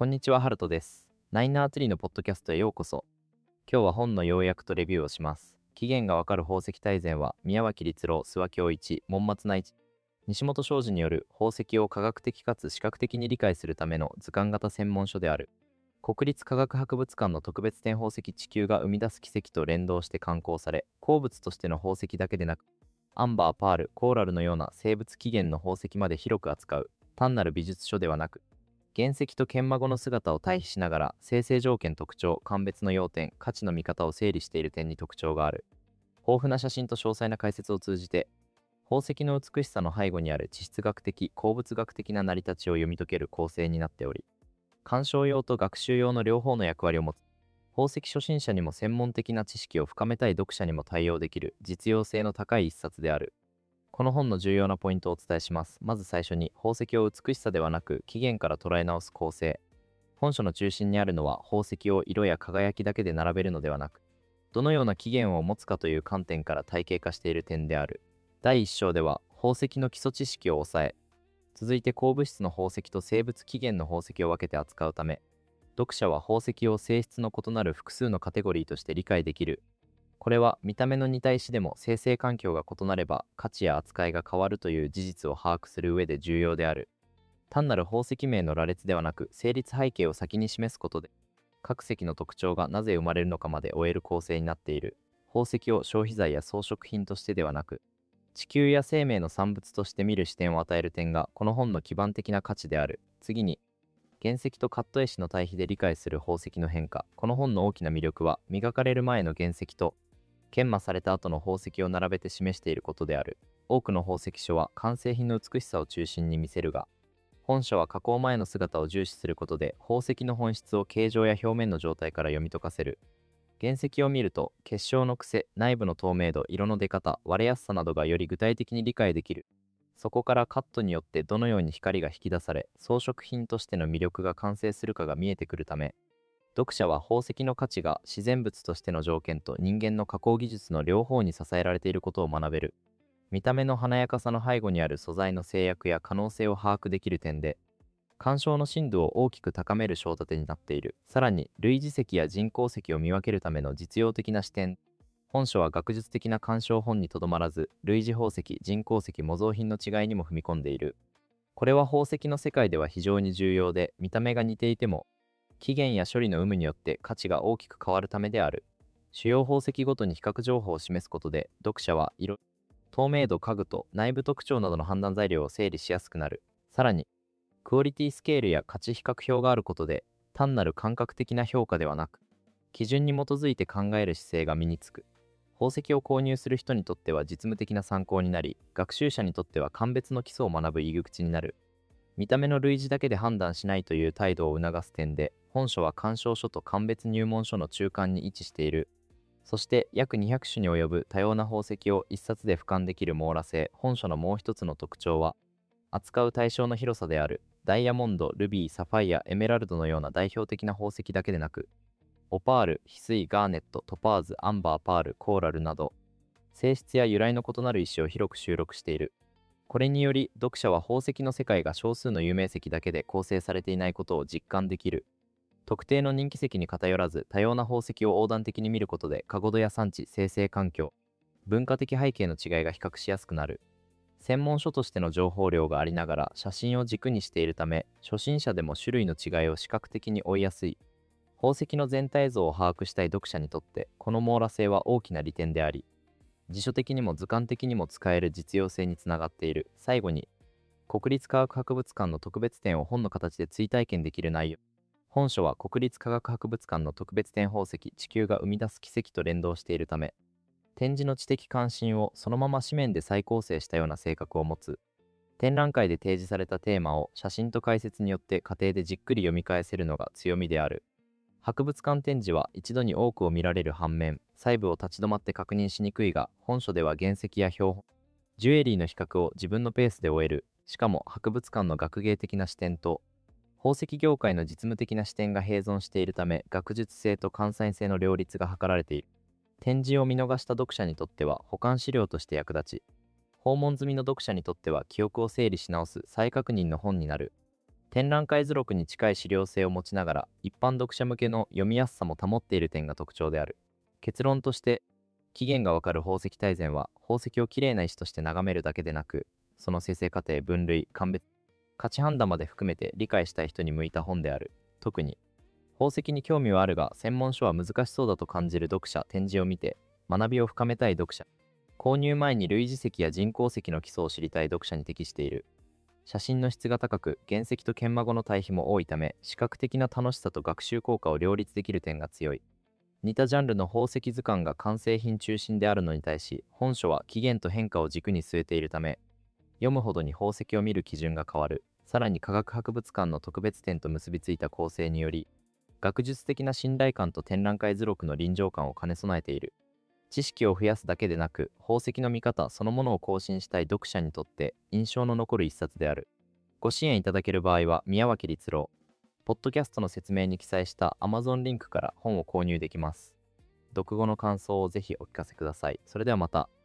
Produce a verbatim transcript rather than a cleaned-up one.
こんにちは、ハルトです。ナイナーツリーのポッドキャストへようこそ。今日は本の要約とレビューをします。起源がわかる宝石大全は、宮脇律郎、諏訪京一、門松内一、西本昌司による宝石を科学的かつ視覚的に理解するための図鑑型専門書である。国立科学博物館の特別展宝石地球が生み出す奇跡と連動して刊行され、鉱物としての宝石だけでなく、アンバー、パール、コーラルのような生物起源の宝石まで広く扱う、単なる美術書ではなく、原石と研磨後の姿を対比しながら生成条件特徴鑑別の要点価値の見方を整理している点に特徴がある。豊富な写真と詳細な解説を通じて宝石の美しさの背後にある地質学的鉱物学的な成り立ちを読み解ける構成になっており、鑑賞用と学習用の両方の役割を持つ。宝石初心者にも専門的な知識を深めたい読者にも対応できる実用性の高い一冊である。この本の重要なポイントをお伝えします。まず最初に、宝石を美しさではなく起源から捉え直す構成。本書の中心にあるのは、宝石を色や輝きだけで並べるのではなく、どのような起源を持つかという観点から体系化している点である。だいいっ章では、宝石の基礎知識を抑え、続いて鉱物質の宝石と生物起源の宝石を分けて扱うため、読者は宝石を性質の異なる複数のカテゴリーとして理解できる。これは見た目の似た石でも生成環境が異なれば価値や扱いが変わるという事実を把握する上で重要である。単なる宝石名の羅列ではなく成立背景を先に示すことで各石の特徴がなぜ生まれるのかまで追える構成になっている。宝石を消費財や装飾品としてではなく地球や生命の産物として見る視点を与える点がこの本の基盤的な価値である。次に、原石とカット絵師の対比で理解する宝石の変化。この本の大きな魅力は磨かれる前の原石と研磨された後の宝石を並べて示していることである。多くの宝石書は完成品の美しさを中心に見せるが、本書は加工前の姿を重視することで宝石の本質を形状や表面の状態から読み解かせる。原石を見ると結晶の癖、内部の透明度、色の出方、割れやすさなどがより具体的に理解できる。そこからカットによってどのように光が引き出され装飾品としての魅力が完成するかが見えてくるため、読者は宝石の価値が自然物としての条件と人間の加工技術の両方に支えられていることを学べる。見た目の華やかさの背後にある素材の制約や可能性を把握できる点で、鑑賞の深度を大きく高める章立てになっている。さらに、類似石や人工石を見分けるための実用的な視点。本書は学術的な鑑賞本にとどまらず、類似宝石、人工石、模造品の違いにも踏み込んでいる。これは宝石の世界では非常に重要で、見た目が似ていても、起源や処理の有無によって価値が大きく変わるためである。主要宝石ごとに比較情報を示すことで、読者は色、透明度、家具と内部特徴などの判断材料を整理しやすくなる。さらに、クオリティスケールや価値比較表があることで、単なる感覚的な評価ではなく、基準に基づいて考える姿勢が身につく。宝石を購入する人にとっては実務的な参考になり、学習者にとっては鑑別の基礎を学ぶ入り口になる。見た目の類似だけで判断しないという態度を促す点で、本書は鑑賞書と鑑別入門書の中間に位置している。そして約にひゃく種に及ぶ多様な宝石を一冊で俯瞰できる網羅性。本書のもう一つの特徴は、扱う対象の広さである。ダイヤモンド、ルビー、サファイア、エメラルドのような代表的な宝石だけでなく、オパール、翡翠、ガーネット、トパーズ、アンバー、パール、コーラルなど、性質や由来の異なる石を広く収録している。これにより、読者は宝石の世界が少数の有名石だけで構成されていないことを実感できる。特定の人気石に偏らず、多様な宝石を横断的に見ることで、カゴドや産地、生成環境、文化的背景の違いが比較しやすくなる。専門書としての情報量がありながら、写真を軸にしているため、初心者でも種類の違いを視覚的に追いやすい。宝石の全体像を把握したい読者にとって、この網羅性は大きな利点であり、辞書的にも図鑑的にも使える実用性につながっている。最後に、国立科学博物館の特別展を本の形で追体験できる内容。本書は国立科学博物館の特別展宝石地球が生み出す奇跡と連動しているため、展示の知的関心をそのまま紙面で再構成したような性格を持つ。展覧会で提示されたテーマを写真と解説によって家庭でじっくり読み返せるのが強みである。博物館展示は一度に多くを見られる反面、細部を立ち止まって確認しにくいが、本書では原石や標本、ジュエリーの比較を自分のペースで終える。しかも博物館の学芸的な視点と、宝石業界の実務的な視点が併存しているため、学術性と関西性の両立が図られている。展示を見逃した読者にとっては保管資料として役立ち、訪問済みの読者にとっては記憶を整理し直す再確認の本になる。 展覧会図録に近い資料性を持ちながら、一般読者向けの読みやすさも保っている点が特徴である。結論として、起源がわかる宝石大全は、宝石をきれいな石として眺めるだけでなく、その生成過程、分類、鑑別、価値判断まで含めて理解したい人に向いた本である。特に、宝石に興味はあるが、専門書は難しそうだと感じる読者、展示を見て、学びを深めたい読者、購入前に類似石や人工石の基礎を知りたい読者に適している。写真の質が高く、原石と研磨後の対比も多いため、視覚的な楽しさと学習効果を両立できる点が強い。似たジャンルの宝石図鑑が完成品中心であるのに対し、本書は起源と変化を軸に据えているため、読むほどに宝石を見る基準が変わる。さらに科学博物館の特別展と結びついた構成により、学術的な信頼感と展覧会図録の臨場感を兼ね備えている。知識を増やすだけでなく、宝石の見方そのものを更新したい読者にとって印象の残る一冊である。ご支援いただける場合は、宮脇律郎。ポッドキャストの説明に記載した Amazon リンクから本を購入できます。読後の感想をぜひお聞かせください。それではまた。